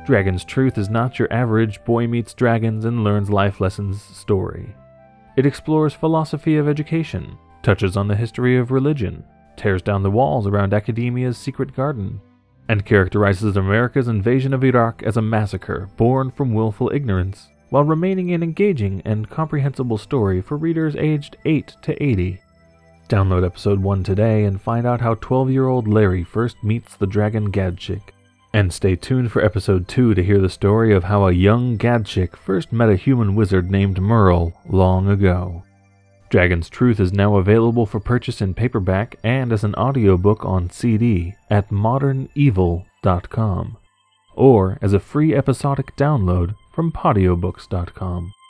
Dragon's Truth is not your average boy meets dragons and learns life lessons story. It explores philosophy of education, touches on the history of religion, tears down the walls around academia's secret garden, and characterizes America's invasion of Iraq as a massacre born from willful ignorance, while remaining an engaging and comprehensible story for readers aged 8 to 80. Download episode 1 today and find out how 12-year-old Larry first meets the dragon Gadchik. And stay tuned for episode 2 to hear the story of how a young Gadchik first met a human wizard named Merle long ago. Dragon's Truth is now available for purchase in paperback and as an audiobook on CD at modernevil.com, or as a free episodic download from podiobooks.com.